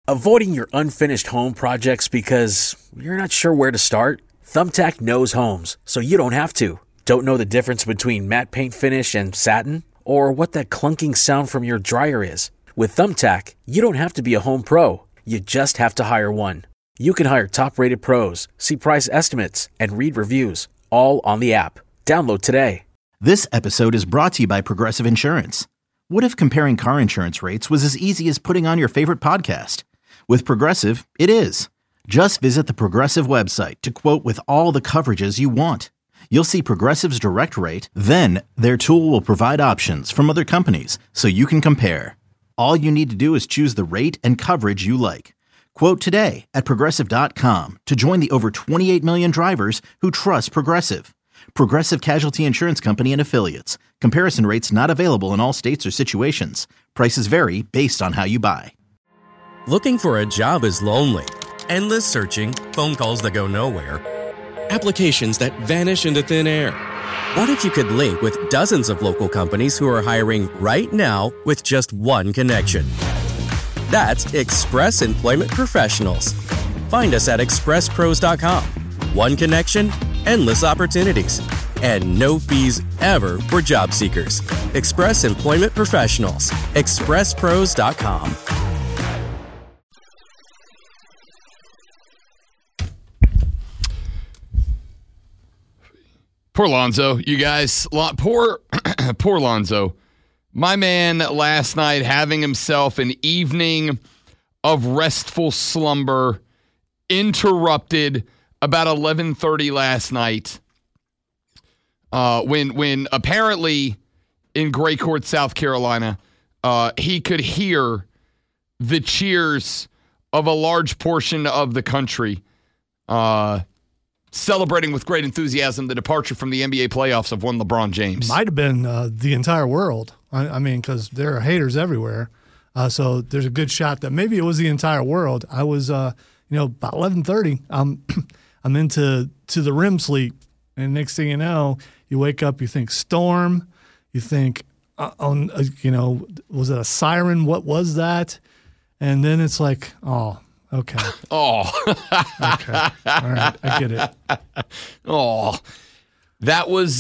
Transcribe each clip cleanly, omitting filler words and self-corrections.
Avoiding your unfinished home projects because you're not sure where to start? Thumbtack knows homes, so you don't have to. Don't know the difference between matte paint finish and satin? Or what that clunking sound from your dryer is? With Thumbtack, you don't have to be a home pro. You just have to hire one. You can hire top-rated pros, see price estimates, and read reviews, all on the app. Download today. This episode is brought to you by Progressive Insurance. What if comparing car insurance rates was as easy as putting on your favorite podcast? With Progressive, it is. Just visit the Progressive website to quote with all the coverages you want. You'll see Progressive's direct rate, then their tool will provide options from other companies so you can compare. All you need to do is choose the rate and coverage you like. Quote today at Progressive.com to join the over 28 million drivers who trust Progressive. Progressive Casualty Insurance Company and Affiliates. Comparison rates not available in all states or situations. Prices vary based on how you buy. Looking for a job is lonely. Endless searching, phone calls that go nowhere, applications that vanish into thin air. What if you could link with dozens of local companies who are hiring right now with just one connection? That's Express Employment Professionals. Find us at expresspros.com. One connection, endless opportunities, and no fees ever for job seekers. Express Employment Professionals. expresspros.com. Poor Lonzo, you guys. Poor Lonzo. My man last night having himself an evening of restful slumber interrupted about 11:30 last night when apparently in Gray Court, South Carolina, he could hear the cheers of a large portion of the country celebrating with great enthusiasm the departure from the NBA playoffs of one LeBron James. Might have been the entire world. I mean, because there are haters everywhere. So there's a good shot that maybe it was the entire world. I was, about 11:30. I'm into the REM sleep, and next thing you know, you wake up, you think storm, you think, was it a siren? What was that? And then it's like, oh. Okay. Oh. Okay. All right. I get it. Oh. That was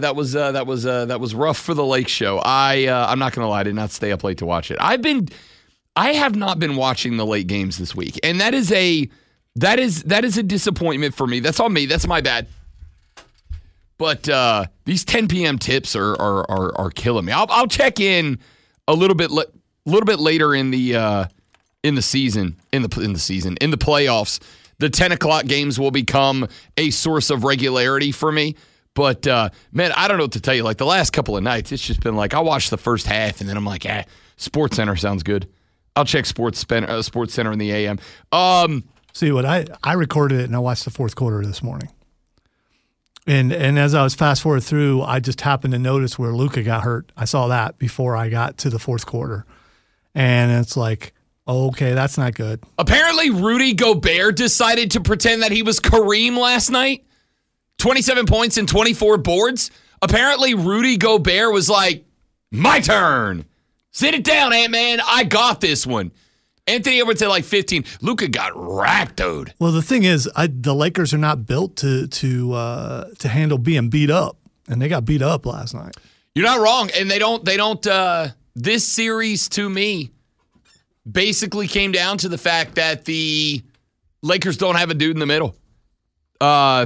rough for the Lake Show. I'm not gonna lie, I did not stay up late to watch it. I have not been watching the late games this week, and that is a disappointment for me. That's on me. That's my bad. But these 10 p.m. tips are killing me. I'll check in a little bit later in the season, in the playoffs. The 10 o'clock games will become a source of regularity for me. But, man, I don't know what to tell you. Like, the last couple of nights, it's just been like, I'll watch the first half, and then I'm like, Sports Center sounds good. I'll check Sports Center in the AM. See, what I recorded it, and I watched the fourth quarter this morning. And as I was fast-forward through, I just happened to notice where Luka got hurt. I saw that before I got to the fourth quarter. And it's like, okay, that's not good. Apparently, Rudy Gobert decided to pretend that he was Kareem last night. 27 points and 24 boards. Apparently, Rudy Gobert was like, my turn. Sit it down, Ant-Man. I got this one. Anthony Edwards had like 15. Luka got racked, dude. Well, the thing is, the Lakers are not built to handle being beat up, and they got beat up last night. You're not wrong, and they don't. This series, to me, basically came down to the fact that the Lakers don't have a dude in the middle. I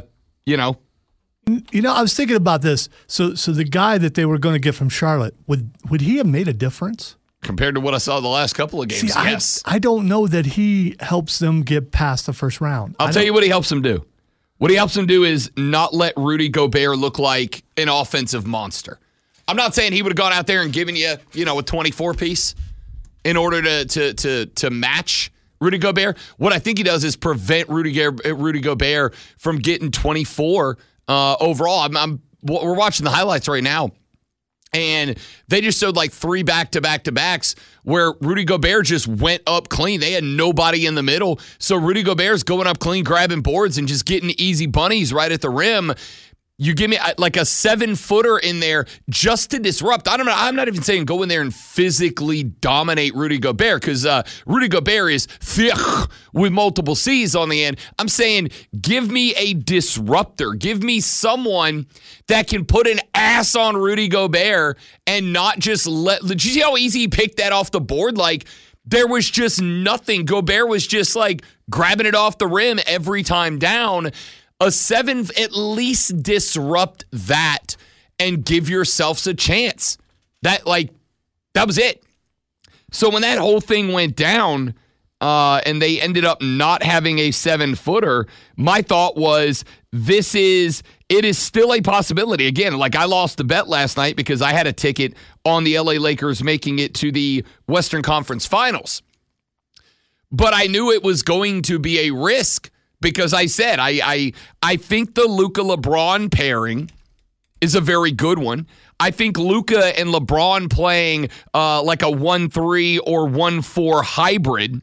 was thinking about this. So the guy that they were going to get from Charlotte, would he have made a difference? Compared to what I saw the last couple of games, yes. I don't know that he helps them get past the first round. I'll tell you what he helps them do. What he helps them do is not let Rudy Gobert look like an offensive monster. I'm not saying he would have gone out there and given you, a 24-piece in order to match Rudy Gobert. What I think he does is prevent Rudy Gobert from getting 24 overall. We're watching the highlights right now. And they just showed like 3 back-to-back-to-backs where Rudy Gobert just went up clean. They had nobody in the middle. So Rudy Gobert's going up clean, grabbing boards and just getting easy bunnies right at the rim. You give me like a 7-footer in there just to disrupt. I'm not even saying go in there and physically dominate Rudy Gobert because Rudy Gobert is thick with multiple C's on the end. I'm saying give me a disruptor. Give me someone that can put an ass on Rudy Gobert and not just did you see how easy he picked that off the board? Like, there was just nothing. Gobert was just like grabbing it off the rim every time down. A 7, at least disrupt that and give yourselves a chance. That was it. So when that whole thing went down and they ended up not having a 7-footer, my thought was it is still a possibility. Again, like I lost the bet last night because I had a ticket on the LA Lakers making it to the Western Conference Finals. But I knew it was going to be a risk. Because I said, I think the Luka LeBron pairing is a very good one. I think Luka and LeBron playing like a 1-3 or 1-4 hybrid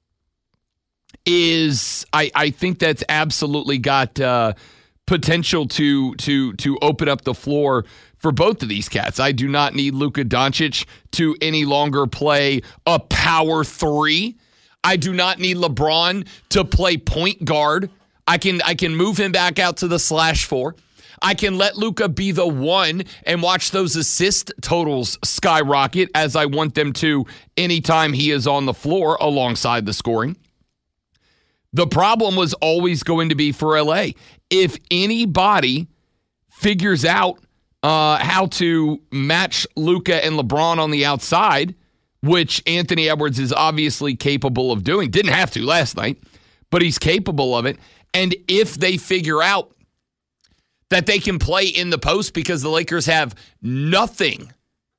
is, I think that's absolutely got potential to open up the floor for both of these cats. I do not need Luka Doncic to any longer play a power 3. I do not need LeBron to play point guard. I can move him back out to the /4. I can let Luka be the 1 and watch those assist totals skyrocket as I want them to anytime he is on the floor alongside the scoring. The problem was always going to be for LA. If anybody figures out how to match Luka and LeBron on the outside, which Anthony Edwards is obviously capable of doing. Didn't have to last night, but he's capable of it. And if they figure out that they can play in the post because the Lakers have nothing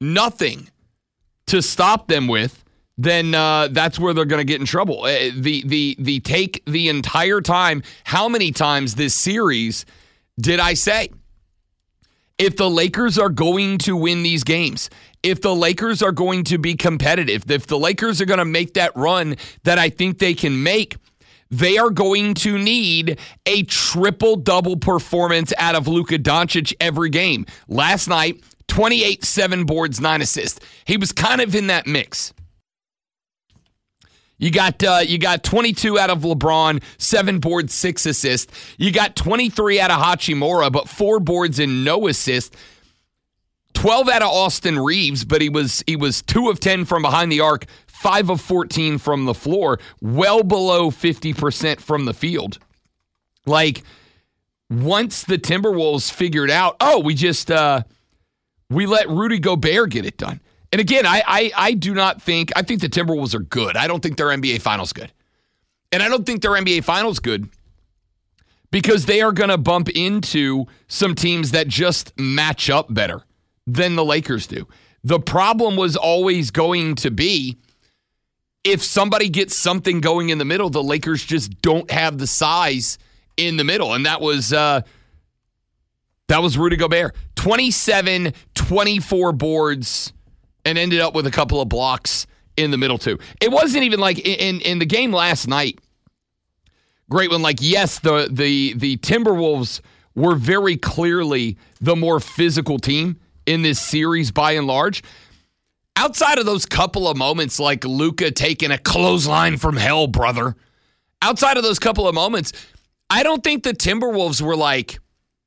to stop them with, then that's where they're going to get in trouble. The take the entire time, how many times this series did I say, if the Lakers are going to win these games, if the Lakers are going to be competitive, if the Lakers are going to make that run that I think they can make, they are going to need a triple-double performance out of Luka Doncic every game. Last night, 28, 7 boards, 9 assists. He was kind of in that mix. You got 22 out of LeBron, 7 boards, 6 assists. You got 23 out of Hachimura, but 4 boards and no assists. 12 out of Austin Reeves, but he was 2 of 10 from behind the arc, 5 of 14 from the floor, well below 50% from the field. Like, once the Timberwolves figured out, we let Rudy Gobert get it done. And again, I do not think, I think the Timberwolves are good. I don't think they're NBA Finals good. And I don't think they're NBA Finals good because they are going to bump into some teams that just match up better than the Lakers do. The problem was always going to be if somebody gets something going in the middle, the Lakers just don't have the size in the middle. And that was Rudy Gobert. 27, 24 boards, and ended up with a couple of blocks in the middle, too. It wasn't even like in the game last night. Great one. Like, yes, the Timberwolves were very clearly the more physical team in this series by and large. Outside of those couple of moments, like Luka taking a clothesline from hell, brother. Outside of those couple of moments, I don't think the Timberwolves were like,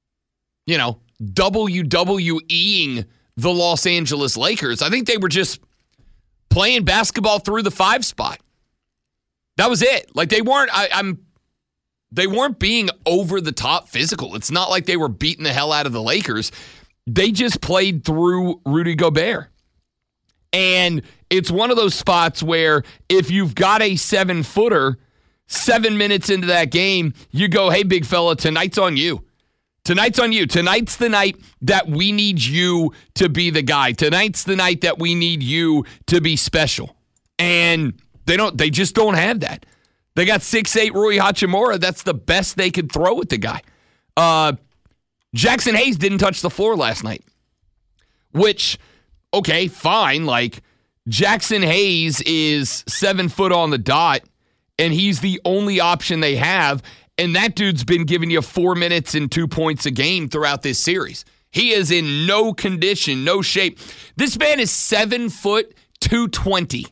WWEing the Los Angeles Lakers. I think they were just playing basketball through the 5 spot. That was it. Like, they weren't they weren't being over the top physical. It's not like they were beating the hell out of the Lakers. They just played through Rudy Gobert. And it's one of those spots where if you've got a 7-footer, 7 minutes into that game, you go, hey, big fella, tonight's on you. Tonight's on you. Tonight's the night that we need you to be the guy. Tonight's the night that we need you to be special. And they just don't have that. They got 6'8" Rui Hachimura. That's the best they could throw at the guy. Jackson Hayes didn't touch the floor last night. Which, okay, fine. Like, Jackson Hayes is 7 foot on the dot, and he's the only option they have. And that dude's been giving you 4 minutes and 2 points a game throughout this series. He is in no condition, no shape. This man is 7 foot 220.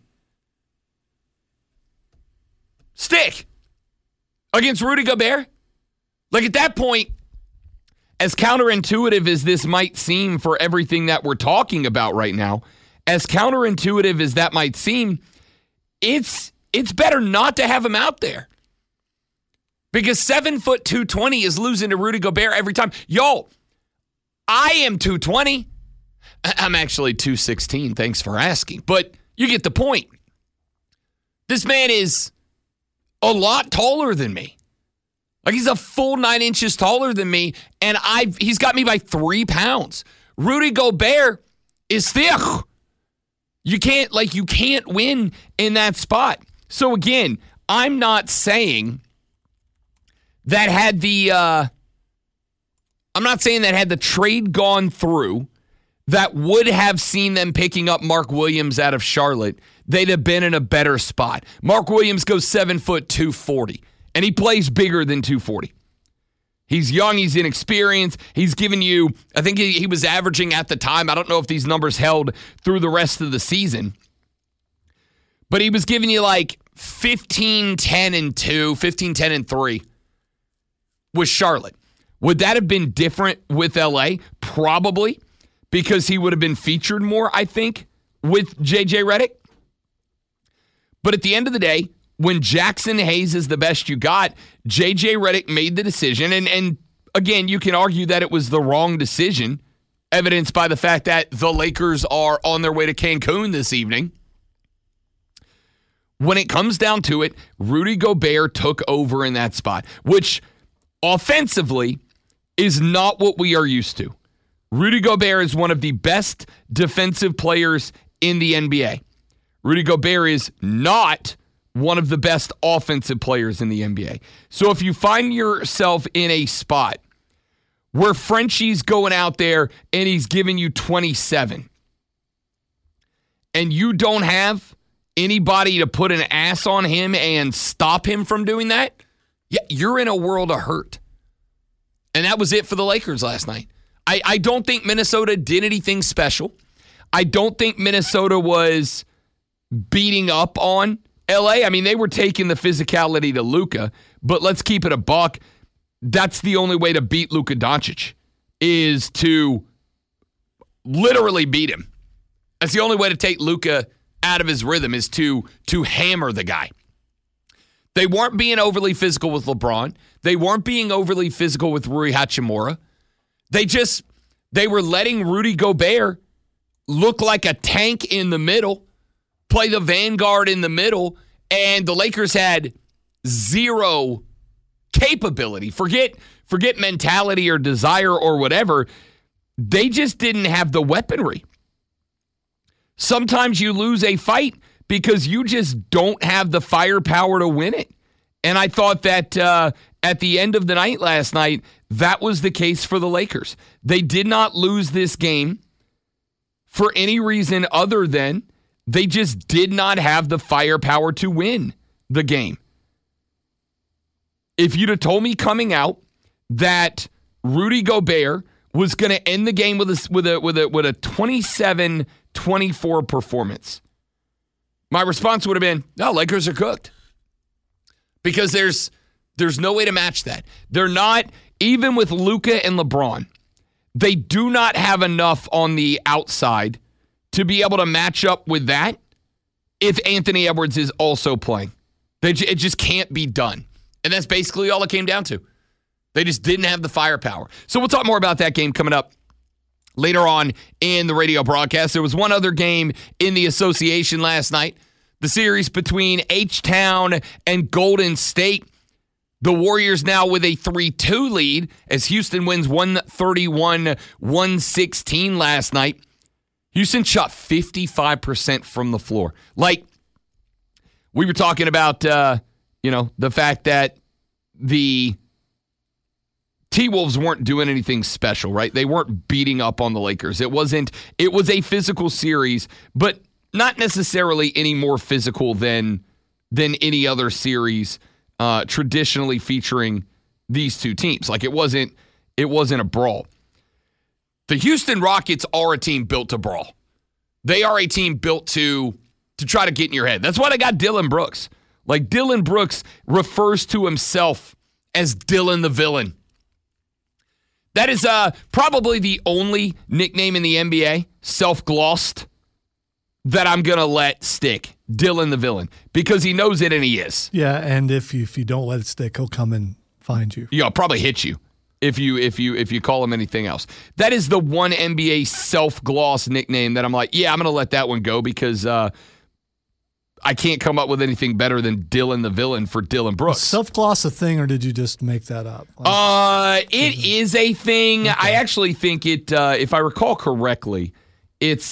Stick against Rudy Gobert? Like, at that point, as counterintuitive as this might seem for everything that we're talking about right now, as counterintuitive as that might seem, it's better not to have him out there. Because 7 foot 220 is losing to Rudy Gobert every time. Yo, I am 220. I'm actually 216. Thanks for asking. But you get the point. This man is a lot taller than me. Like, he's a full 9 inches taller than me, and he's got me by 3 pounds. Rudy Gobert is thick. You can't win in that spot. So again, I'm not saying that had the trade gone through, that would have seen them picking up Mark Williams out of Charlotte, they'd have been in a better spot. Mark Williams goes 7 foot 240, and he plays bigger than 240. He's young, he's inexperienced. He's given you, I think he was averaging at the time, I don't know if these numbers held through the rest of the season, but he was giving you like 15, 10, and 2, 15, 10, and 3 with Charlotte. Would that have been different with LA? Probably, because he would have been featured more, I think, with J.J. Redick. But at the end of the day, when Jackson Hayes is the best you got, J.J. Redick made the decision. And again, you can argue that it was the wrong decision, evidenced by the fact that the Lakers are on their way to Cancun this evening. When it comes down to it, Rudy Gobert took over in that spot, which offensively is not what we are used to. Rudy Gobert is one of the best defensive players in the NBA. Rudy Gobert is not one of the best offensive players in the NBA. So if you find yourself in a spot where Frenchie's going out there and he's giving you 27, and you don't have anybody to put an ass on him and stop him from doing that, yeah, you're in a world of hurt. And that was it for the Lakers last night. I don't think Minnesota did anything special. I don't think Minnesota was beating up on LA. I mean, they were taking the physicality to Luka, but let's keep it a buck. That's the only way to beat Luka Doncic, is to literally beat him. That's the only way to take Luka out of his rhythm, is to hammer the guy. They weren't being overly physical with LeBron. They weren't being overly physical with Rui Hachimura. They were letting Rudy Gobert look like a tank in the middle, play the vanguard in the middle, and the Lakers had zero capability. Forget mentality or desire or whatever. They just didn't have the weaponry. Sometimes you lose a fight because you just don't have the firepower to win it. And I thought that at the end of the night last night, that was the case for the Lakers. They did not lose this game for any reason other than they just did not have the firepower to win the game. If you'd have told me coming out that Rudy Gobert was going to end the game with a 27-24 performance, my response would have been, no, Lakers are cooked. Because there's no way to match that. They're not, even with Luka and LeBron, they do not have enough on the outside to be able to match up with that if Anthony Edwards is also playing. It just can't be done. And that's basically all it came down to. They just didn't have the firepower. So we'll talk more about that game coming up later on in the radio broadcast. There was one other game in the association last night. The series between H-Town and Golden State. The Warriors now with a 3-2 lead as Houston wins 131-116 last night. Houston shot 55% from the floor. Like, we were talking about, the fact that the T-Wolves weren't doing anything special, right? They weren't beating up on the Lakers. It was a physical series, but not necessarily any more physical than any other series traditionally featuring these two teams. Like, it wasn't a brawl. The Houston Rockets are a team built to brawl. They are a team built to try to get in your head. That's why they got Dillon Brooks. Like, Dillon Brooks refers to himself as Dylan the Villain. That is probably the only nickname in the NBA, self-glossed, that I'm going to let stick. Dylan the Villain. Because he knows it and he is. Yeah, and if you don't let it stick, he'll come and find you. Yeah, I'll probably hit you if you call him anything else. That is the one NBA self-gloss nickname that I'm like, yeah, I'm going to let that one go because I can't come up with anything better than Dylan the Villain for Dillon Brooks. Is self-gloss a thing, or did you just make that up? It is a thing. Okay. I actually think it, if I recall correctly, it's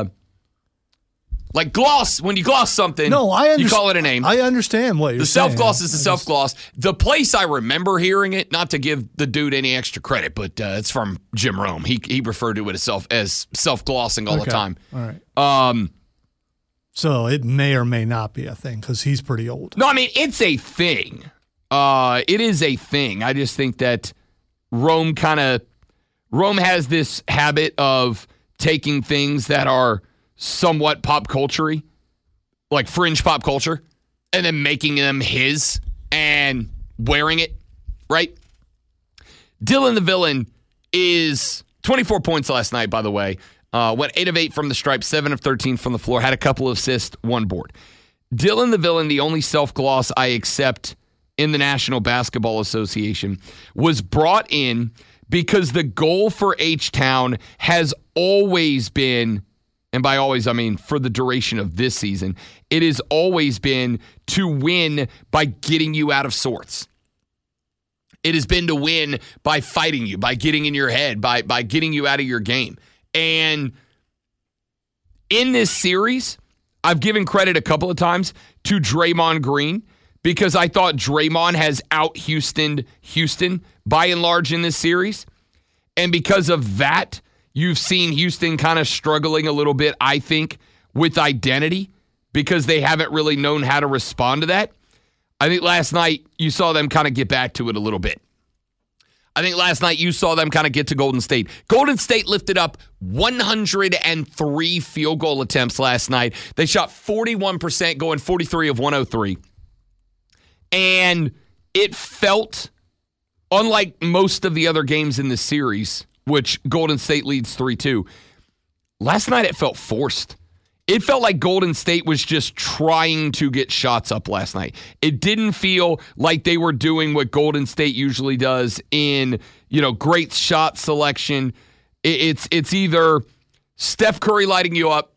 like gloss. When you gloss something, you call it a name. I understand what you're saying. The self-gloss is the self-gloss. The place I remember hearing it, not to give the dude any extra credit, but it's from Jim Rome. He referred to it as self-glossing all the time. All right. So it may or may not be a thing because he's pretty old. No, I mean, it's a thing. It is a thing. I just think that Rome has this habit of taking things that are somewhat pop culture-y, like fringe pop culture, and then making them his and wearing it, right? Dylan the Villain is 24 points last night, by the way. Went 8 of 8 from the stripe, 7 of 13 from the floor, had a couple of assists, 1 board. Dylan the Villain, the only self-gloss I accept in the National Basketball Association, was brought in because the goal for H-Town has always been, and by always I mean for the duration of this season, it has always been to win by getting you out of sorts. It has been to win by fighting you, by getting in your head, by getting you out of your game. And in this series, I've given credit a couple of times to Draymond Green because I thought Draymond has out-Houstoned Houston by and large in this series. And because of that, you've seen Houston kind of struggling a little bit, I think, with identity because they haven't really known how to respond to that. I think last night you saw them kind of get back to it a little bit. I think last night you saw them kind of get to Golden State. Golden State lifted up 103 field goal attempts last night. They shot 41%, going 43 of 103. And it felt, unlike most of the other games in the series, which Golden State leads 3-2, last night it felt forced. It felt like Golden State was just trying to get shots up last night. It didn't feel like they were doing what Golden State usually does in, great shot selection. It's either Steph Curry lighting you up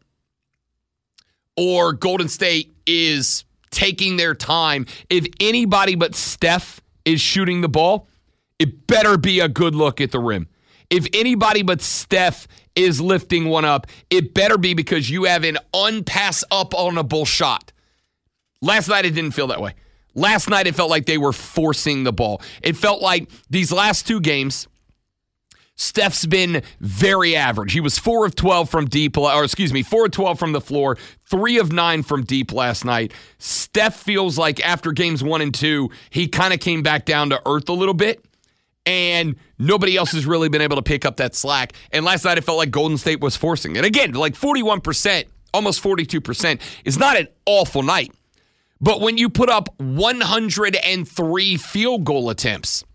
or Golden State is taking their time. If anybody but Steph is shooting the ball, it better be a good look at the rim. If anybody but Steph is lifting one up, it better be because you have an unpass-up-onable shot. Last night, it didn't feel that way. Last night, it felt like they were forcing the ball. It felt like these last two games, Steph's been very average. He was 4 of 12 from deep, 4 of 12 from the floor, 3 of 9 from deep last night. Steph feels like after games 1 and 2, he kind of came back down to earth a little bit. And nobody else has really been able to pick up that slack. And last night, it felt like Golden State was forcing it. Again, like 41%, almost 42% is not an awful night. But when you put up 103 field goal attempts,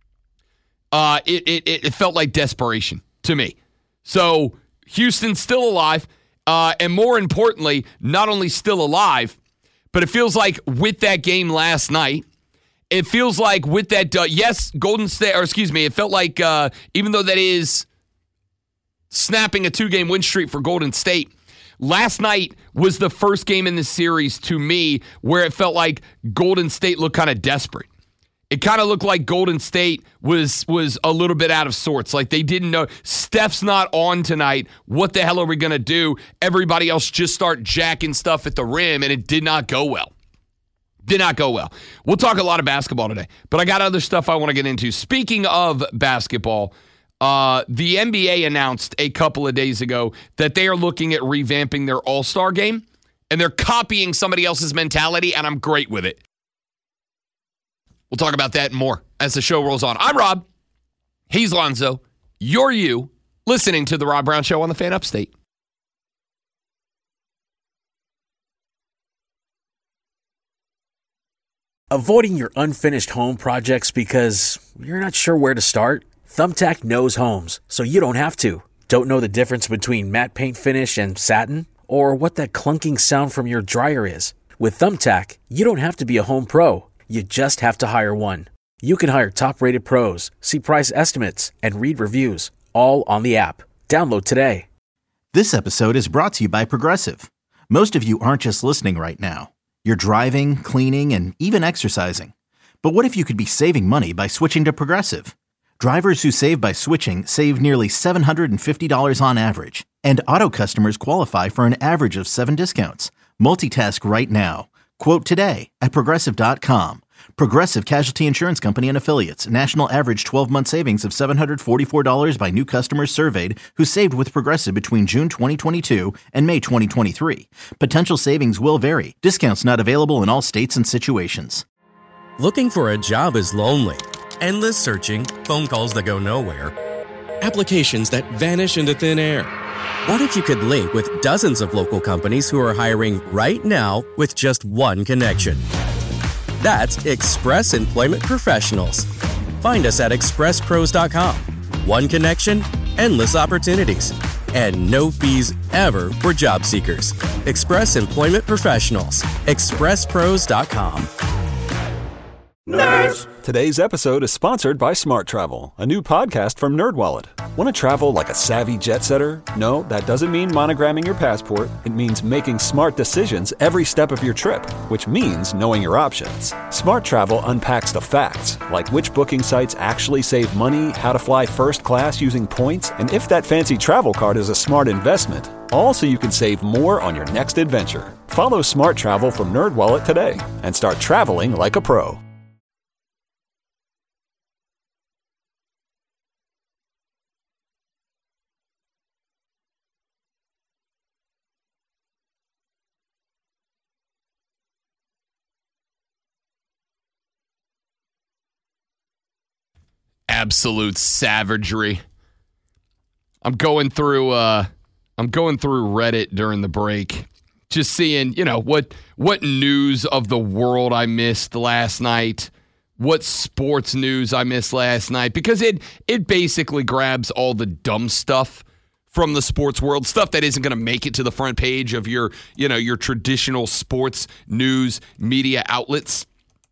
it felt like desperation to me. So Houston's still alive. And more importantly, not only still alive, but it feels like with that game last night, it feels like with that, Golden State, it felt like even though that is snapping a 2-game win streak for Golden State, last night was the first game in the series to me where it felt like Golden State looked kind of desperate. It kind of looked like Golden State was a little bit out of sorts. Like they didn't know, Steph's not on tonight. What the hell are we going to do? Everybody else just start jacking stuff at the rim, and it did not go well. Did not go well. We'll talk a lot of basketball today, but I got other stuff I want to get into. Speaking of basketball, the NBA announced a couple of days ago that they are looking at revamping their All-Star game, and they're copying somebody else's mentality, and I'm great with it. We'll talk about that and more as the show rolls on. I'm Rob. He's Lonzo. You're you. Listening to The Rob Brown Show on the Fan Upstate. Avoiding your unfinished home projects because you're not sure where to start? Thumbtack knows homes, so you don't have to. Don't know the difference between matte paint finish and satin? Or what that clunking sound from your dryer is? With Thumbtack, you don't have to be a home pro. You just have to hire one. You can hire top-rated pros, see price estimates, and read reviews, all on the app. Download today. This episode is brought to you by Progressive. Most of you aren't just listening right now. You're driving, cleaning, and even exercising. But what if you could be saving money by switching to Progressive? Drivers who save by switching save nearly $750 on average. And auto customers qualify for an average of 7 discounts. Multitask right now. Quote today at Progressive.com. Progressive Casualty Insurance Company and Affiliates. National average 12-month savings of $744 by new customers surveyed who saved with Progressive between June 2022 and May 2023. Potential savings will vary. Discounts not available in all states and situations. Looking for a job is lonely. Endless searching, phone calls that go nowhere, applications that vanish into thin air. What if you could link with dozens of local companies who are hiring right now with just one connection? That's Express Employment Professionals. Find us at expresspros.com. One connection, endless opportunities, and no fees ever for job seekers. Express Employment Professionals. expresspros.com. Nerds! Today's episode is sponsored by Smart Travel, a new podcast from NerdWallet. Want to travel like a savvy jet setter? No, that doesn't mean monogramming your passport. It means making smart decisions every step of your trip, which means knowing your options. Smart Travel unpacks the facts, like which booking sites actually save money, how to fly first class using points, and if that fancy travel card is a smart investment. All so you can save more on your next adventure. Follow Smart Travel from NerdWallet today and start traveling like a pro. Absolute savagery. I'm going through Reddit during the break, just seeing, what news of the world I missed last night, what sports news I missed last night, because it basically grabs all the dumb stuff from the sports world, stuff that isn't going to make it to the front page of your traditional sports news media outlets.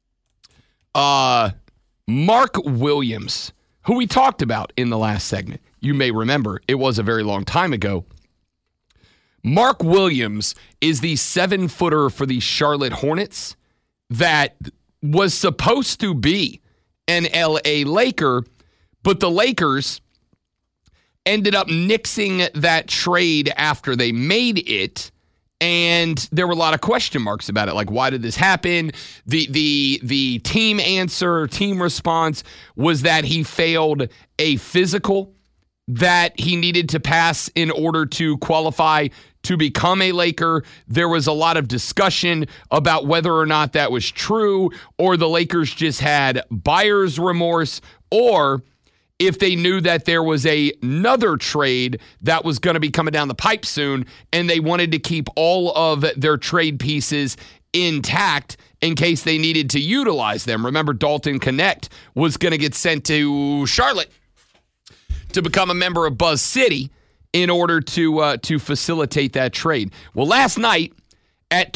Mark Williams, who we talked about in the last segment. You may remember, it was a very long time ago. Mark Williams is the 7-footer for the Charlotte Hornets that was supposed to be an LA Laker, but the Lakers ended up nixing that trade after they made it. And there were a lot of question marks about it, like, why did this happen? The team response was that he failed a physical that he needed to pass in order to qualify to become a Laker. There was a lot of discussion about whether or not that was true, or the Lakers just had buyer's remorse, or if they knew that there was another trade that was going to be coming down the pipe soon, and they wanted to keep all of their trade pieces intact in case they needed to utilize them. Remember, Dalton Connect was going to get sent to Charlotte to become a member of Buzz City in order to facilitate that trade. Well, last night at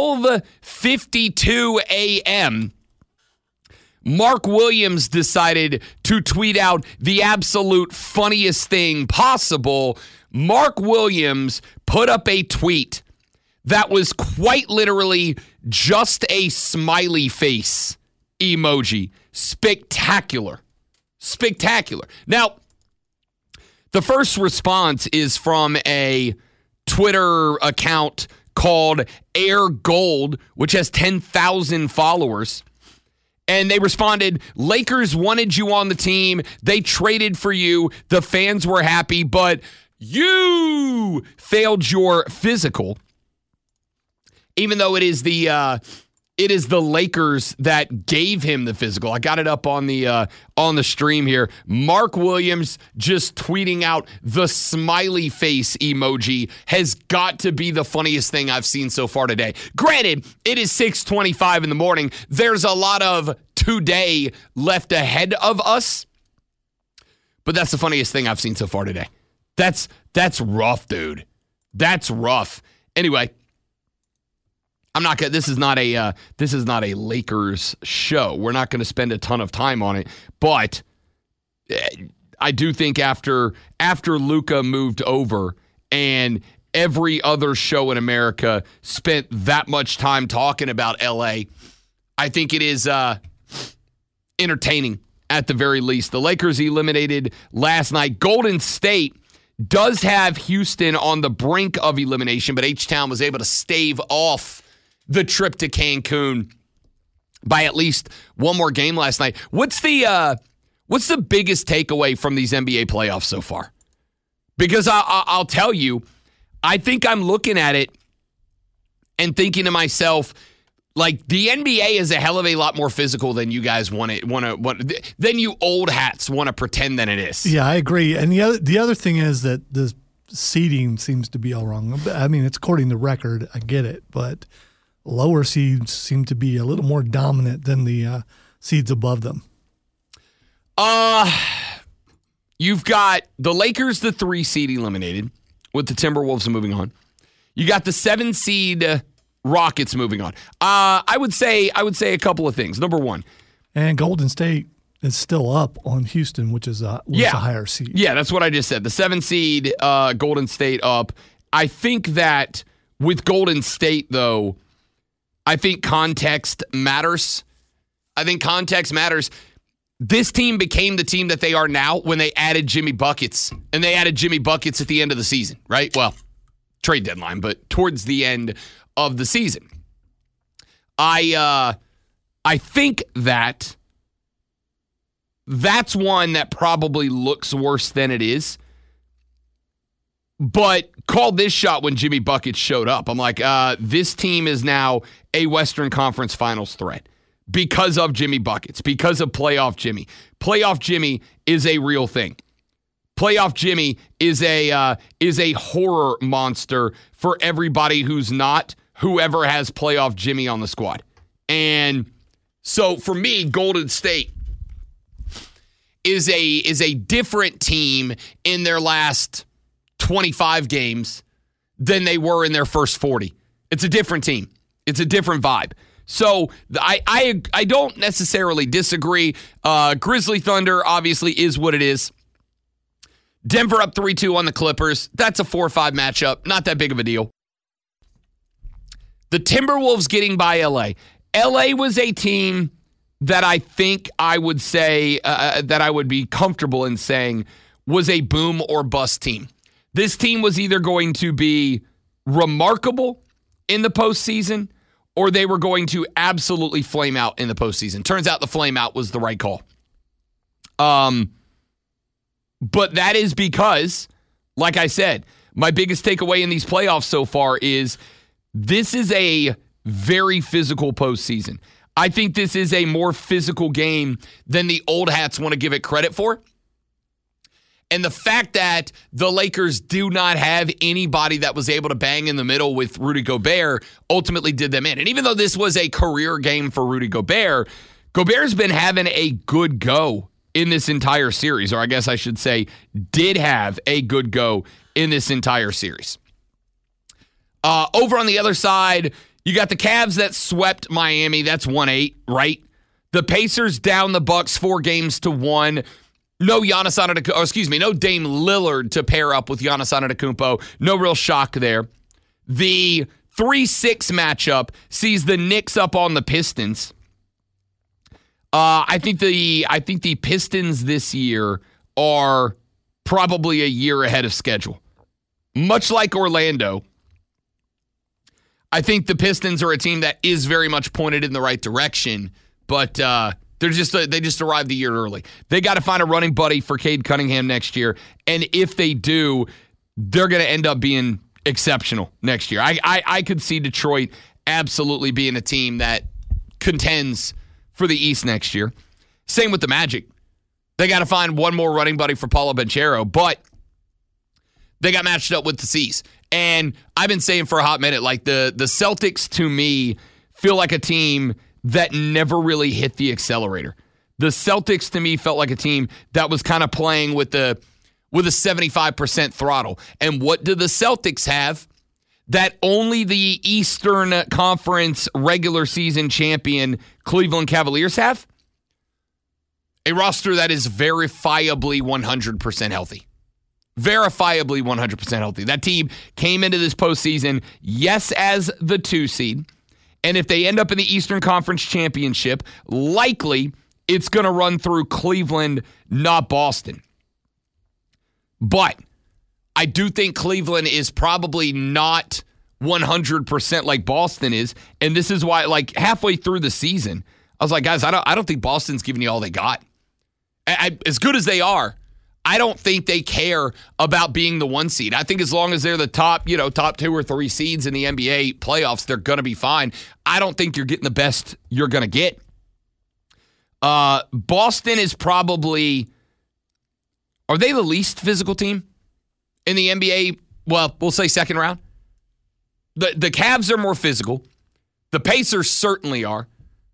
12:52 a.m., Mark Williams decided to tweet out the absolute funniest thing possible. Mark Williams put up a tweet that was quite literally just a smiley face emoji. Spectacular. Spectacular. Now, the first response is from a Twitter account called Air Gold, which has 10,000 followers. And they responded, Lakers wanted you on the team. They traded for you. The fans were happy, but you failed your physical. Even though it is the it is the Lakers that gave him the physical. I got it up on the stream here. Mark Williams just tweeting out the smiley face emoji has got to be the funniest thing I've seen so far today. Granted, it is 6:25 in the morning. There's a lot of today left ahead of us, but that's the funniest thing I've seen so far today. That's rough, dude. That's rough. Anyway, I'm not gonna. This is not a Lakers show. We're not going to spend a ton of time on it, but I do think after Luka moved over and every other show in America spent that much time talking about LA, I think it is entertaining at the very least. The Lakers eliminated last night. Golden State does have Houston on the brink of elimination, but H-Town was able to stave off the trip to Cancun by at least one more game last night. What's the biggest takeaway from these NBA playoffs so far? Because I'll tell you, I think I'm looking at it and thinking to myself, like, the NBA is a hell of a lot more physical than you guys than you old hats want to pretend that it is. Yeah, I agree. And the other thing is that the seeding seems to be all wrong. I mean, it's according to record. I get it, but lower seeds seem to be a little more dominant than the seeds above them. You've got the Lakers, the 3 seed eliminated, with the Timberwolves moving on. You got the 7 seed Rockets moving on. I would say a couple of things. Number one, and Golden State is still up on Houston, which is a higher seed. Yeah, that's what I just said. The 7 seed Golden State up. I think that with Golden State, though, I think context matters. This team became the team that they are now when they added Jimmy Buckets. And they added Jimmy Buckets at the end of the season, right? Well, trade deadline, but towards the end of the season. I think that's one that probably looks worse than it is. But called this shot when Jimmy Buckets showed up. I'm like, this team is now a Western Conference Finals threat because of Jimmy Buckets, because of Playoff Jimmy. Playoff Jimmy is a real thing. Playoff Jimmy is a horror monster for everybody who's not whoever has Playoff Jimmy on the squad. And so for me, Golden State is a different team in their last 25 games than they were in their first 40. It's a different team. It's a different vibe. So I don't necessarily disagree. Grizzly Thunder obviously is what it is. Denver up 3-2 on the Clippers. That's a 4-5 matchup. Not that big of a deal. The Timberwolves getting by LA. LA was a team that I think I would say that I would be comfortable in saying was a boom or bust team. This team was either going to be remarkable in the postseason or they were going to absolutely flame out in the postseason. Turns out the flame out was the right call. But that is because, like I said, my biggest takeaway in these playoffs so far is this is a very physical postseason. I think this is a more physical game than the old hats want to give it credit for. And the fact that the Lakers do not have anybody that was able to bang in the middle with Rudy Gobert ultimately did them in. And even though this was a career game for Rudy Gobert, Gobert's been having a good go in this entire series, or I guess I should say did have a good go in this entire series. Over on the other side, you got the Cavs that swept Miami. That's 1-8, right? The Pacers down the Bucks 4-1. No Giannis Antetokounmpo, no Dame Lillard to pair up with Giannis Antetokounmpo. No real shock there. The 3-6 matchup sees the Knicks up on the Pistons. I think the Pistons this year are probably a year ahead of schedule. Much like Orlando, I think the Pistons are a team that is very much pointed in the right direction, but they just arrived a year early. They got to find a running buddy for Cade Cunningham next year, and if they do, they're going to end up being exceptional next year. I could see Detroit absolutely being a team that contends for the East next year. Same with the Magic. They got to find one more running buddy for Paolo Banchero, but they got matched up with the C's. And I've been saying for a hot minute, like the Celtics to me feel like a team that never really hit the accelerator. The Celtics to me felt like a team that was kind of playing with a 75% throttle. And what do the Celtics have that only the Eastern Conference regular season champion Cleveland Cavaliers have? A roster that is verifiably 100% healthy. Verifiably 100% healthy. That team came into this postseason, yes, as the 2 seed. And if they end up in the Eastern Conference Championship, likely it's going to run through Cleveland, not Boston. But I do think Cleveland is probably not 100% like Boston is. And this is why, like, halfway through the season, I was like, guys, I don't think Boston's giving you all they got. As good as they are, I don't think they care about being the 1 seed. I think as long as they're the top 2 or 3 seeds in the NBA playoffs, they're going to be fine. I don't think you're getting the best you're going to get. Boston is probably, are they the least physical team in the NBA? Well, we'll say second round. The Cavs are more physical. The Pacers certainly are.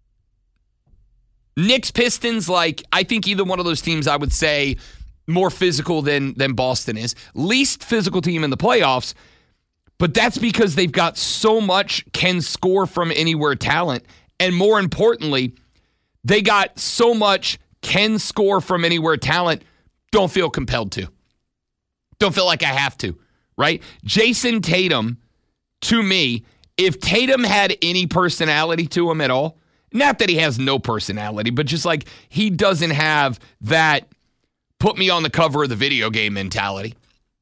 Knicks, Pistons, like, I think either one of those teams, I would say, more physical than Boston is. Least physical team in the playoffs, but that's because they've got so much can score from anywhere talent. And more importantly, they got so much can score from anywhere talent, don't feel compelled to. Don't feel like I have to, right? Jason Tatum, to me, if Tatum had any personality to him at all, not that he has no personality, but just like he doesn't have that put me on the cover of the video game mentality.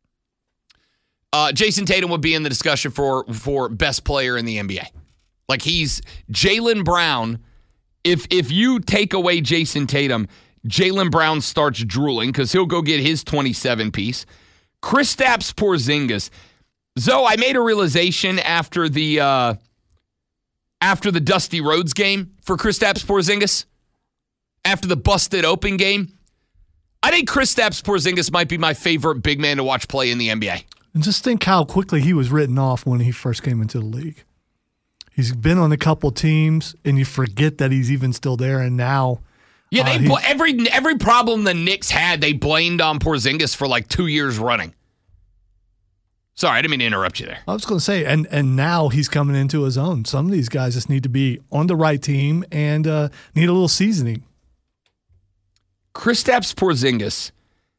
Jason Tatum would be in the discussion for best player in the NBA. Like, he's Jaylen Brown. If you take away Jason Tatum, Jaylen Brown starts drooling because he'll go get his 27 piece. Kristaps Porzingis. Zoe, I made a realization after the Dusty Rhodes game for Kristaps Porzingis, after the busted open game. I think Kristaps Porzingis might be my favorite big man to watch play in the NBA. And just think how quickly he was written off when he first came into the league. He's been on a couple teams, and you forget that he's even still there, and now... Yeah, every problem the Knicks had, they blamed on Porzingis for like 2 years running. Sorry, I didn't mean to interrupt you there. I was going to say, and now he's coming into his own. Some of these guys just need to be on the right team and need a little seasoning. Kristaps Porzingis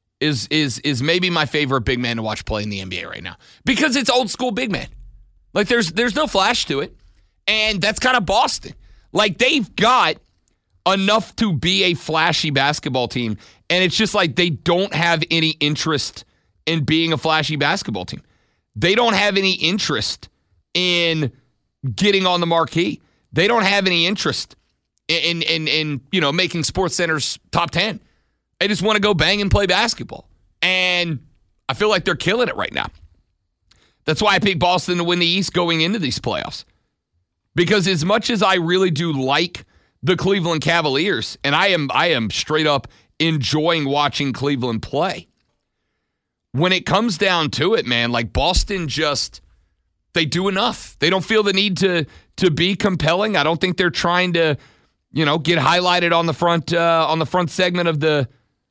is maybe my favorite big man to watch play in the NBA right now because it's old school big man. Like, there's no flash to it, and that's kind of Boston. Like, they've got enough to be a flashy basketball team, and it's just like they don't have any interest in being a flashy basketball team. They don't have any interest in getting on the marquee. They don't have any interest in making SportsCenter's top 10. They just want to go bang and play basketball. And I feel like they're killing it right now. That's why I picked Boston to win the East going into these playoffs. Because as much as I really do like the Cleveland Cavaliers, and I am straight up enjoying watching Cleveland play, when it comes down to it, man, like Boston they do enough. They don't feel the need to be compelling. I don't think they're trying to, get highlighted on the front segment of the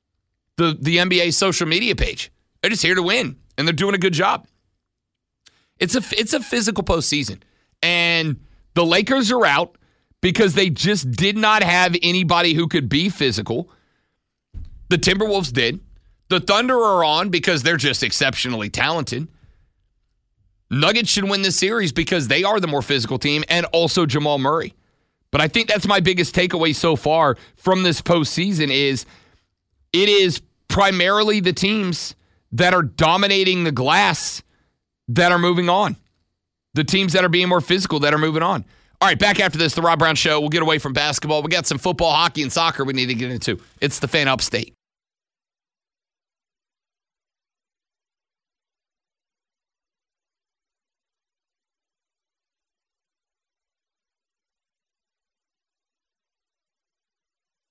NBA social media page. They're just here to win, and they're doing a good job. It's a physical postseason, and the Lakers are out because they just did not have anybody who could be physical. The Timberwolves did. The Thunder are on because they're just exceptionally talented. Nuggets should win this series because they are the more physical team, and also Jamal Murray. But I think that's my biggest takeaway so far from this postseason is it is primarily the teams that are dominating the glass that are moving on. The teams that are being more physical that are moving on. All right, back after this, the Rob Brown Show. We'll get away from basketball. We got some football, hockey, and soccer we need to get into. It's the Fan Upstate.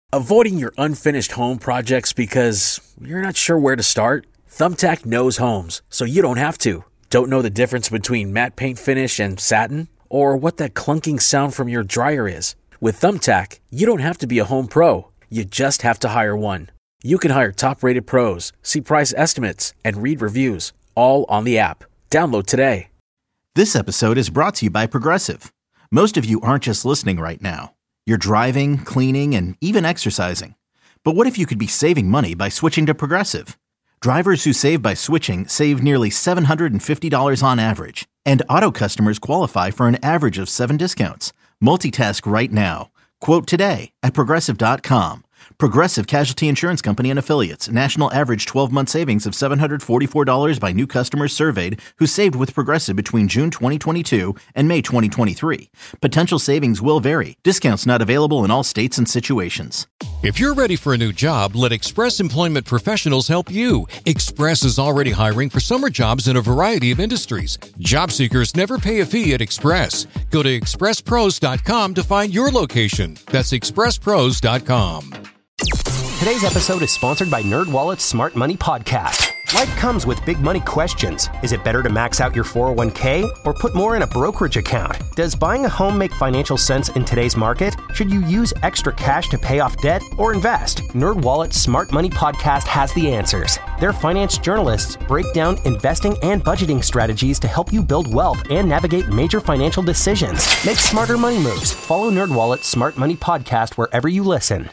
Avoiding your unfinished home projects because you're not sure where to start? Thumbtack knows homes, so you don't have to. Don't know the difference between matte paint finish and satin? Or what that clunking sound from your dryer is? With Thumbtack, you don't have to be a home pro. You just have to hire one. You can hire top-rated pros, see price estimates, and read reviews, all on the app. Download today. This episode is brought to you by Progressive. Most of you aren't just listening right now. You're driving, cleaning, and even exercising. But what if you could be saving money by switching to Progressive? Drivers who save by switching save nearly $750 on average. And auto customers qualify for an average of 7 discounts. Multitask right now. Quote today at Progressive.com. Progressive Casualty Insurance Company and Affiliates. National average 12-month savings of $744 by new customers surveyed who saved with Progressive between June 2022 and May 2023. Potential savings will vary. Discounts not available in all states and situations. If you're ready for a new job, let Express Employment Professionals help you. Express is already hiring for summer jobs in a variety of industries. Job seekers never pay a fee at Express. Go to expresspros.com to find your location. That's expresspros.com. Today's episode is sponsored by NerdWallet's Smart Money Podcast. Life comes with big money questions. Is it better to max out your 401k or put more in a brokerage account? Does buying a home make financial sense in today's market? Should you use extra cash to pay off debt or invest? NerdWallet's Smart Money Podcast has the answers. Their finance journalists break down investing and budgeting strategies to help you build wealth and navigate major financial decisions. Make smarter money moves. Follow NerdWallet's Smart Money Podcast wherever you listen.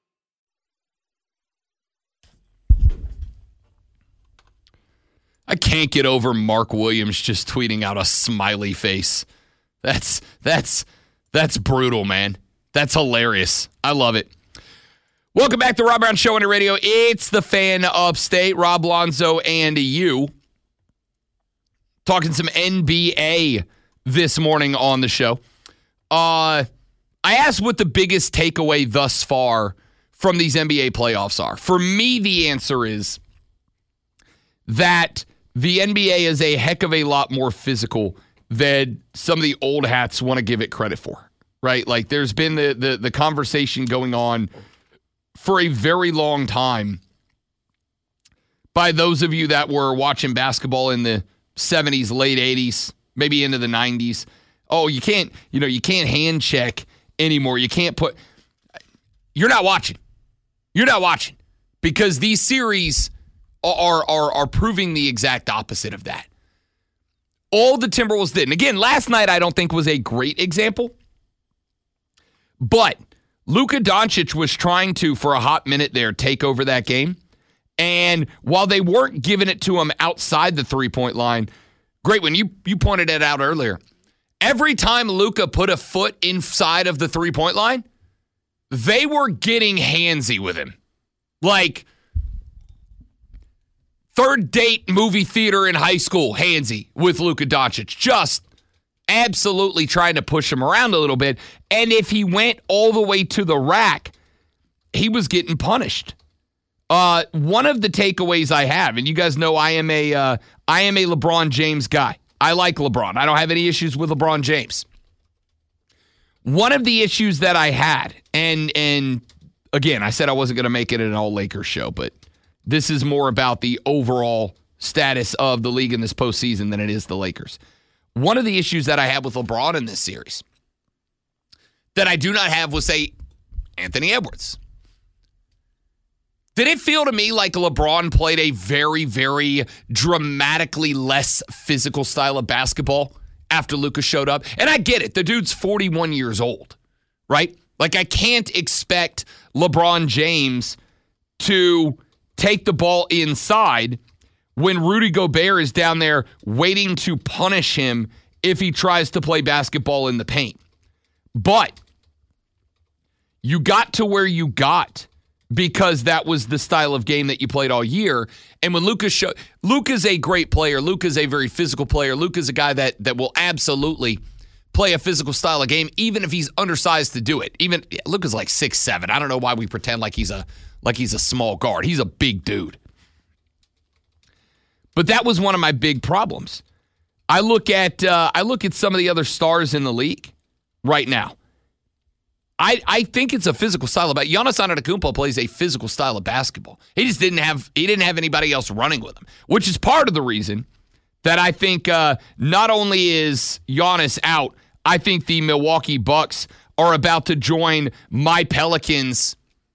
I can't get over Mark Williams just tweeting out a smiley face. That's brutal, man. That's hilarious. I love it. Welcome back to Rob Brown Show on the radio. It's the Fan Upstate. Rob Lonzo and you. Talking some NBA this morning on the show. I asked what the biggest takeaway thus far from these NBA playoffs are. For me, the answer is that the NBA is a heck of a lot more physical than some of the old hats want to give it credit for, right? Like there's been the conversation going on for a very long time by those of you that were watching basketball in the 70s, late 80s, maybe into the 90s. Oh, you can't hand check anymore. You're not watching. You're not watching because these series are proving the exact opposite of that. All the Timberwolves did. And again, last night I don't think was a great example. But Luka Doncic was trying to, for a hot minute there, take over that game. And while they weren't giving it to him outside the three-point line, great when you pointed it out earlier. Every time Luka put a foot inside of the three-point line, they were getting handsy with him. Like third date movie theater in high school, handsy with Luka Doncic. Just absolutely trying to push him around a little bit. And if he went all the way to the rack, he was getting punished. One of the takeaways I have, and you guys know I am a LeBron James guy. I like LeBron. I don't have any issues with LeBron James. One of the issues that I had, and again, I said I wasn't going to make it an all Lakers show, but this is more about the overall status of the league in this postseason than it is the Lakers. One of the issues that I had with LeBron in this series that I do not have with, say, Anthony Edwards. Did it feel to me like LeBron played a very, very dramatically less physical style of basketball after Luka showed up? And I get it. The dude's 41 years old, right? Like, I can't expect LeBron James to take the ball inside when Rudy Gobert is down there waiting to punish him if he tries to play basketball in the paint. But you got to where you got because that was the style of game that you played all year. And when Luka's a great player. Luka's a very physical player. Luka's a guy that will absolutely play a physical style of game, even if he's undersized to do it. Even Luka's like 6'7". I don't know why we pretend like he's a small guard. He's a big dude. But that was one of my big problems. I look at some of the other stars in the league right now. I think it's a physical style. Giannis Antetokounmpo plays a physical style of basketball. He just didn't have anybody else running with him, which is part of the reason that I think not only is Giannis out, I think the Milwaukee Bucks are about to join my Pelicans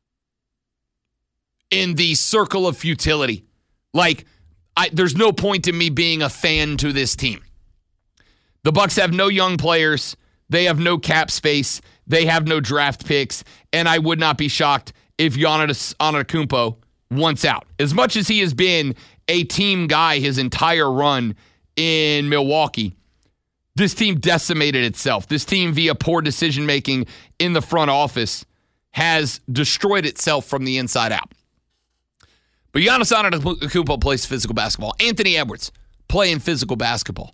in the circle of futility. There's no point in me being a fan to this team. The Bucks have no young players. They have no cap space. They have no draft picks. And I would not be shocked if Giannis Antetokounmpo wants out. As much as he has been a team guy his entire run in Milwaukee, this team decimated itself. This team, via poor decision-making in the front office, has destroyed itself from the inside out. But Giannis Antetokounmpo plays physical basketball. Anthony Edwards playing physical basketball.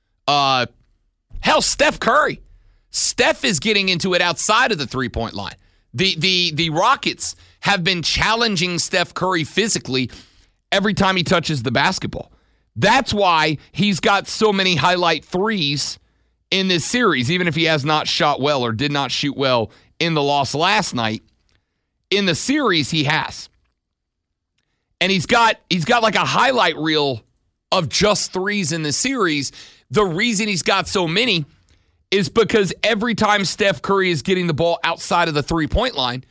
Hell, Steph Curry. Steph is getting into it outside of the three-point line. The Rockets have been challenging Steph Curry physically every time he touches the basketball. That's why he's got so many highlight threes in this series, even if he has not shot well or did not shoot well in the loss last night. In the series, he has. And he's got like a highlight reel of just threes in the series. The reason he's got so many is because every time Steph Curry is getting the ball outside of the three-point line,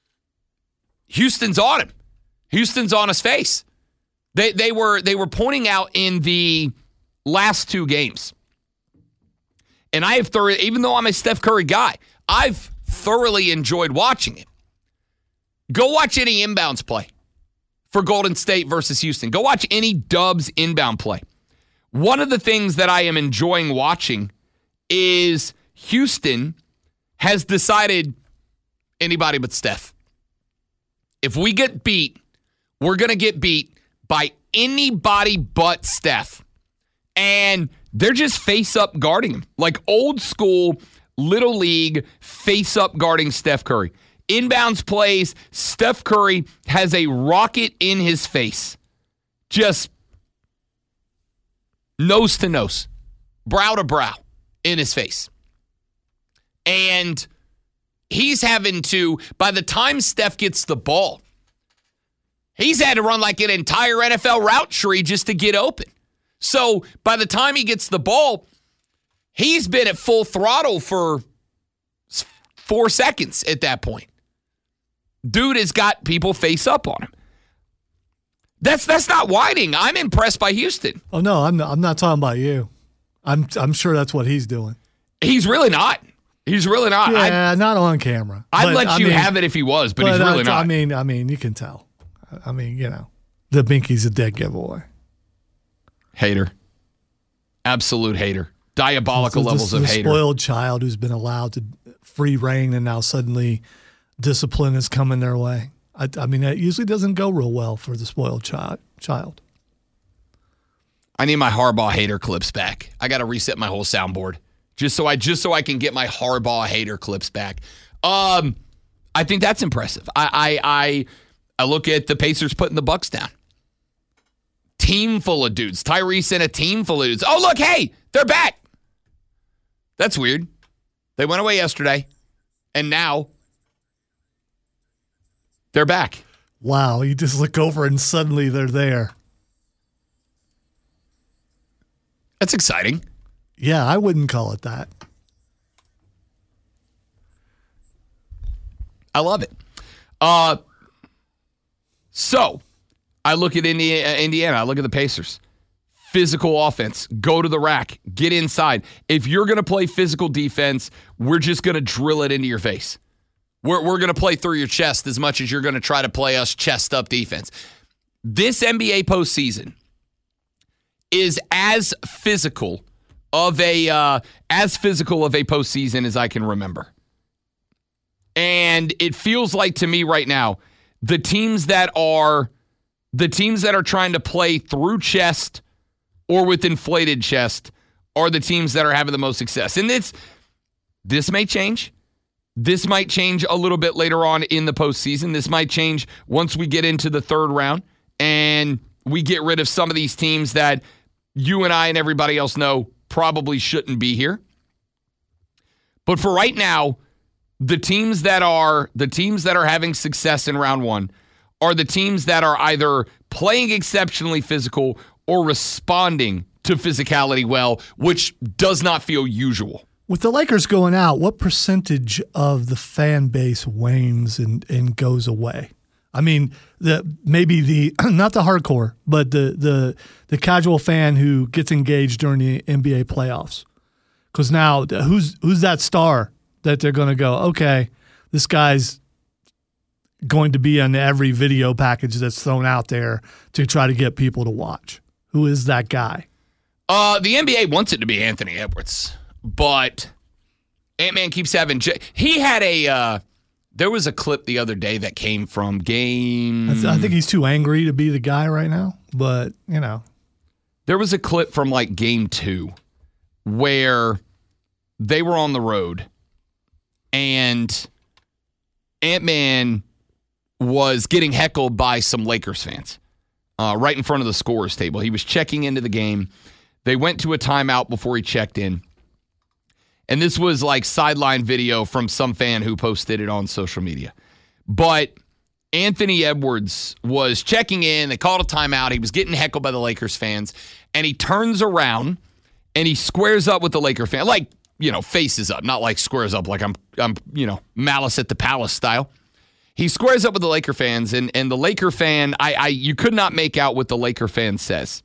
Houston's on him. Houston's on his face. They were pointing out in the last two games. And I have even though I'm a Steph Curry guy, I've thoroughly enjoyed watching it. Go watch any inbounds play for Golden State versus Houston. Go watch any Dubs inbound play. One of the things that I am enjoying watching is Houston has decided anybody but Steph. If we get beat, we're going to get beat by anybody but Steph. And they're just face-up guarding him. Like old school, little league, face-up guarding Steph Curry. Inbounds plays, Steph Curry has a rocket in his face. Just nose to nose, brow to brow in his face. And he's having to, by the time Steph gets the ball, he's had to run like an entire NFL route tree just to get open. So by the time he gets the ball, he's been at full throttle for 4 seconds at that point. Dude has got people face up on him. That's not whining. I'm impressed by Houston. Oh no, I'm not talking about you. I'm sure that's what he's doing. He's really not. He's really not. Yeah, not on camera. I'd let you have it if he was, but he's really not. I mean, you can tell. I mean, the Binky's a dead giveaway. Hater. Absolute hater. Diabolical levels of hater. Spoiled child who's been allowed to free reign and now suddenly discipline is coming their way. I mean, that usually doesn't go real well for the spoiled child. I need my Harbaugh hater clips back. I got to reset my whole soundboard just so I can get my Harbaugh hater clips back. I think that's impressive. I look at the Pacers putting the Bucks down. Team full of dudes. Tyrese and a team full of dudes. Oh, look, hey, they're back. That's weird. They went away yesterday, and now they're back. Wow, you just look over and suddenly they're there. That's exciting. Yeah, I wouldn't call it that. I love it. So, I look at Indiana. I look at the Pacers. Physical offense. Go to the rack. Get inside. If you're going to play physical defense, we're just going to drill it into your face. We're going to play through your chest as much as you're going to try to play us chest-up defense. This NBA postseason is as physical of a postseason as I can remember. And it feels like to me right now, the teams that are trying to play through chest or with inflated chest are the teams that are having the most success. And this may change. This might change a little bit later on in the postseason. This might change once we get into the third round and we get rid of some of these teams that you and I and everybody else know probably shouldn't be here. But for right now, the teams that are having success in round one are the teams that are either playing exceptionally physical or responding to physicality well, which does not feel usual. With the Lakers going out, what percentage of the fan base wanes and goes away? I mean, maybe the not the hardcore, but the casual fan who gets engaged during the NBA playoffs. Because now, who's that star that they're going to go, okay, this guy's going to be on every video package that's thrown out there to try to get people to watch? Who is that guy? The NBA wants it to be Anthony Edwards, but Ant-Man keeps having... He had a... there was a clip the other day that came from game... I think he's too angry to be the guy right now, but, you know. There was a clip from, like, game 2 where they were on the road and Ant-Man was getting heckled by some Lakers fans right in front of the scorer's table. He was checking into the game. They went to a timeout before he checked in. And this was like sideline video from some fan who posted it on social media. But Anthony Edwards was checking in. They called a timeout. He was getting heckled by the Lakers fans. And he turns around and he squares up with the Laker fan. Like, you know, faces up. Not like squares up like I'm Malice at the Palace style. He squares up with the Laker fans. And the Laker fan, you could not make out what the Laker fan says.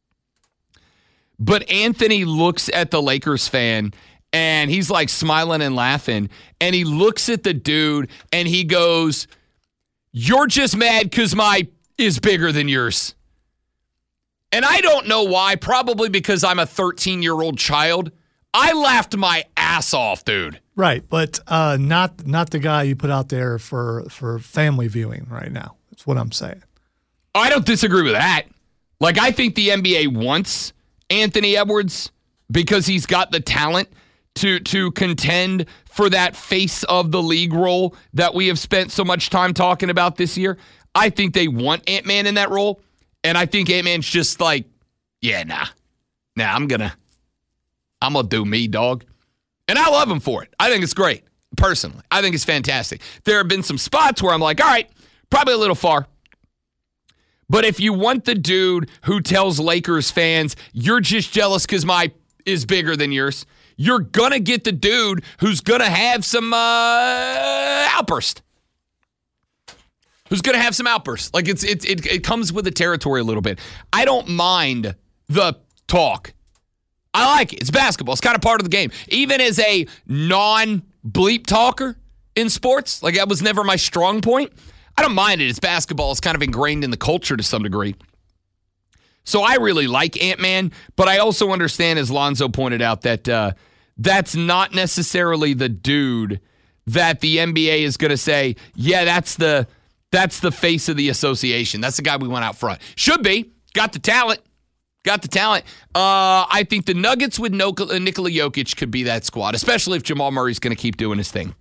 But Anthony looks at the Lakers fan and he's like smiling and laughing. And he looks at the dude and he goes, "You're just mad because my is bigger than yours." And I don't know why. Probably because I'm a 13-year-old child. I laughed my ass off, dude. Right, but not the guy you put out there for family viewing right now. That's what I'm saying. I don't disagree with that. Like, I think the NBA wants Anthony Edwards because he's got the talent to contend for that face of the league role that we have spent so much time talking about this year. I think they want Ant-Man in that role, and I think Ant-Man's just like, yeah, nah, I'm gonna do me, dog. And I love him for it. I think it's great, personally. I think it's fantastic. There have been some spots where I'm like, all right, probably a little far. But if you want the dude who tells Lakers fans, you're just jealous because my is bigger than yours, you're going to get the dude who's going to have some outburst. Who's going to have some outbursts. Like, it comes with the territory a little bit. I don't mind the talk. I like it. It's basketball. It's kind of part of the game. Even as a non-bleep talker in sports, like that was never my strong point. I don't mind it. It's basketball. It's kind of ingrained in the culture to some degree. So I really like Ant-Man, but I also understand, as Lonzo pointed out, that that's not necessarily the dude that the NBA is going to say, yeah, that's the face of the association. That's the guy we want out front. Should be. Got the talent. I think the Nuggets with Nikola Jokic could be that squad, especially if Jamal Murray's going to keep doing his thing.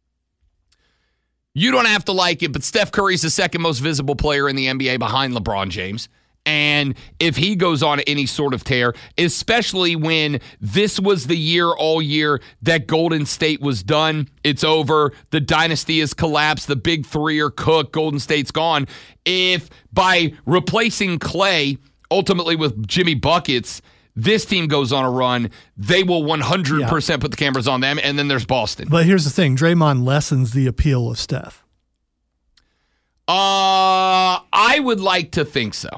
You don't have to like it, but Steph Curry's the second most visible player in the NBA behind LeBron James. And if he goes on any sort of tear, especially when this was the year all year that Golden State was done, it's over, the dynasty has collapsed, the big three are cooked, Golden State's gone. If by replacing Clay, ultimately with Jimmy Buckets, this team goes on a run, they will 100% put the cameras on them, and then there's Boston. But here's the thing, Draymond lessens the appeal of Steph. I would like to think so.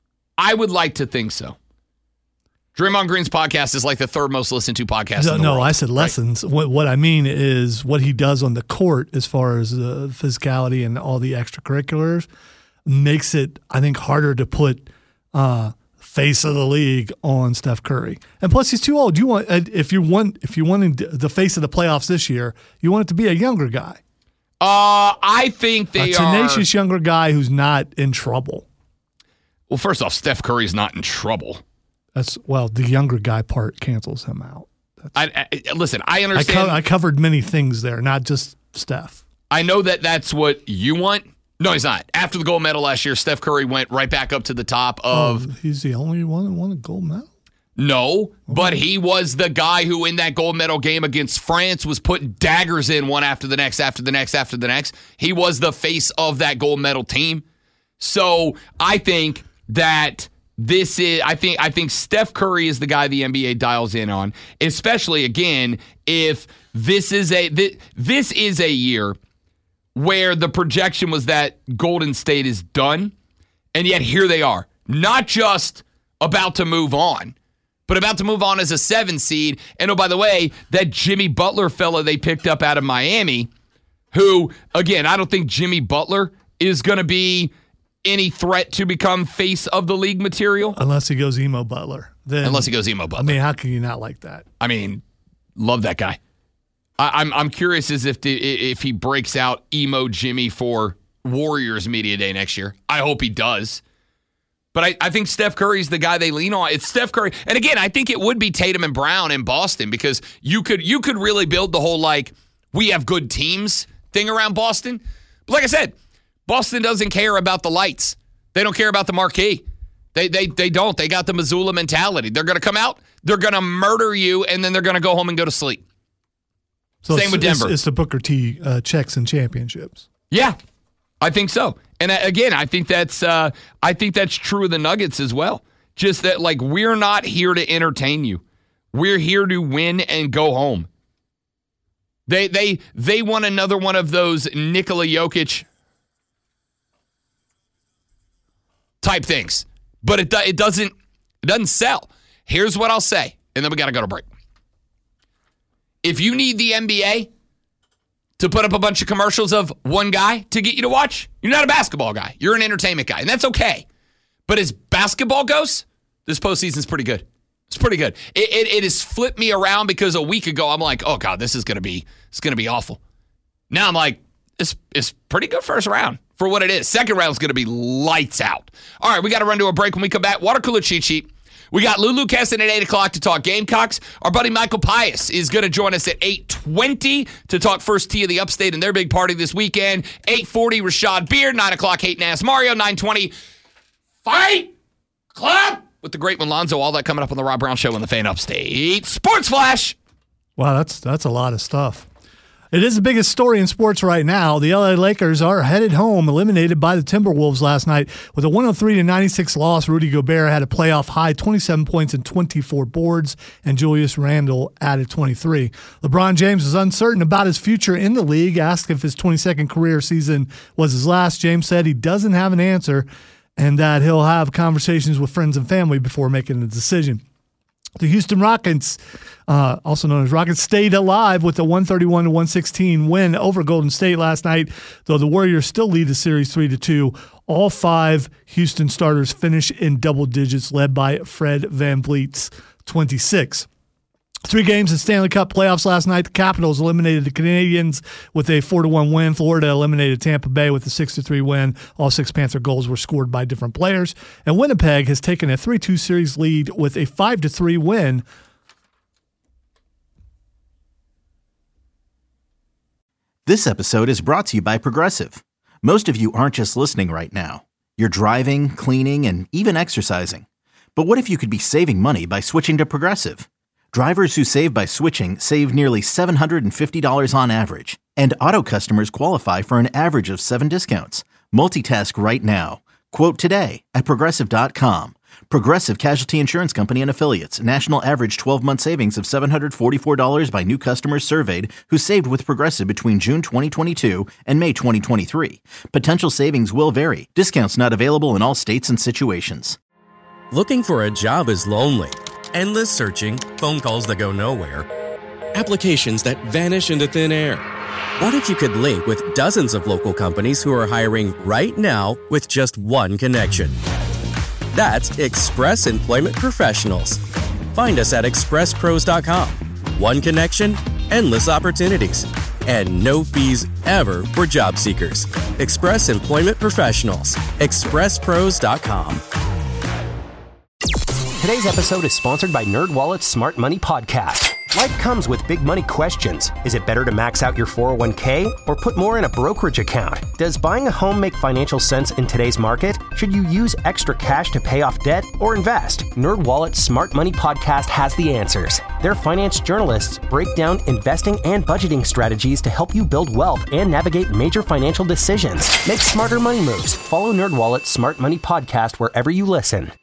Draymond Green's podcast is like the third most listened to podcast in the world. No, I said lessons. Right? What I mean is what he does on the court as far as the physicality and all the extracurriculars makes it, I think, harder to put face of the league on Steph Curry. And plus, he's too old. You want if you want the face of the playoffs this year, you want it to be a younger guy. I think they are a tenacious younger guy who's not in trouble. Well, first off, Steph Curry's not in trouble. The younger guy part cancels him out. Listen, I understand. I covered many things there, not just Steph. I know that's what you want. No, he's not. After the gold medal last year, Steph Curry went right back up to the top of... he's the only one that won a gold medal? No, but he was the guy who in that gold medal game against France was putting daggers in one after the next, after the next, after the next. He was the face of that gold medal team. So I think that I think Steph Curry is the guy the NBA dials in on, especially again if this is a year where the projection was that Golden State is done, and yet here they are, not just about to move on, but about to move on as a 7 seed. And oh, by the way, that Jimmy Butler fella they picked up out of Miami, who, again, I don't think Jimmy Butler is going to be any threat to become face of the league material. Unless he goes emo Butler. Unless he goes emo Butler. I mean, how can you not like that? I mean, love that guy. I'm curious as if he breaks out emo Jimmy for Warriors Media Day next year. I hope he does. But I think Steph Curry's the guy they lean on. It's Steph Curry. And again, I think it would be Tatum and Brown in Boston because you could really build the whole, like, we have good teams thing around Boston. But like I said, Boston doesn't care about the lights. They don't care about the marquee. They don't. They got the Missoula mentality. They're going to come out, they're going to murder you, and then they're going to go home and go to sleep. So same with Denver. It's the Booker T checks and championships. Yeah, I think so. And again, I think that's true of the Nuggets as well. Just that, like, we're not here to entertain you. We're here to win and go home. They want another one of those Nikola Jokic type things, but it doesn't sell. Here's what I'll say, and then we got to go to break. If you need the NBA to put up a bunch of commercials of one guy to get you to watch, you're not a basketball guy. You're an entertainment guy, and that's okay. But as basketball goes, this postseason's pretty good. It's pretty good. It has flipped me around because a week ago I'm like, oh God, it's gonna be awful. Now I'm like, it's pretty good first round for what it is. Second round's gonna be lights out. All right, we got to run to a break. When we come back, water cooler cheat sheet. We got Lulu Kesson at 8 o'clock to talk Gamecocks. Our buddy Michael Pius is going to join us at 8:20 to talk First Tee of the Upstate and their big party this weekend. 8:40, Rashad Beard. 9 o'clock, Hayden Ass Mario. 9:20, Fight Club with the great one Lonzo. All that coming up on the Rob Brown Show in the Fan Upstate Sports Flash. Wow, that's a lot of stuff. It is the biggest story in sports right now. The LA Lakers are headed home, eliminated by the Timberwolves last night with a 103-96 loss. Rudy Gobert had a playoff high 27 points and 24 boards, and Julius Randle added 23. LeBron James is uncertain about his future in the league. Asked if his 22nd career season was his last, James said he doesn't have an answer and that he'll have conversations with friends and family before making a decision. The Houston Rockets, also known as Rockets, stayed alive with a 131-116 win over Golden State last night, though the Warriors still lead the series 3-2. All 5 Houston starters finish in double digits, led by Fred VanVleet's 26. 3 games in Stanley Cup playoffs last night. The Capitals eliminated the Canadiens with a 4-1 win. Florida eliminated Tampa Bay with a 6-3 win. All 6 Panther goals were scored by different players. And Winnipeg has taken a 3-2 series lead with a 5-3 win. This episode is brought to you by Progressive. Most of you aren't just listening right now. You're driving, cleaning, and even exercising. But what if you could be saving money by switching to Progressive? Drivers who save by switching save nearly $750 on average, and auto customers qualify for an average of 7 discounts. Multitask right now. Quote today at Progressive.com. Progressive Casualty Insurance Company and Affiliates. National average 12-month savings of $744 by new customers surveyed who saved with Progressive between June 2022 and May 2023. Potential savings will vary. Discounts not available in all states and situations. Looking for a job is lonely. Endless searching, phone calls that go nowhere, applications that vanish into thin air. What if you could link with dozens of local companies who are hiring right now with just one connection? That's Express Employment Professionals. Find us at expresspros.com. One connection, endless opportunities, and no fees ever for job seekers. Express Employment Professionals. expresspros.com. Today's episode is sponsored by NerdWallet's Smart Money Podcast. Life comes with big money questions. Is it better to max out your 401k or put more in a brokerage account? Does buying a home make financial sense in today's market? Should you use extra cash to pay off debt or invest? NerdWallet's Smart Money Podcast has the answers. Their finance journalists break down investing and budgeting strategies to help you build wealth and navigate major financial decisions. Make smarter money moves. Follow NerdWallet's Smart Money Podcast wherever you listen.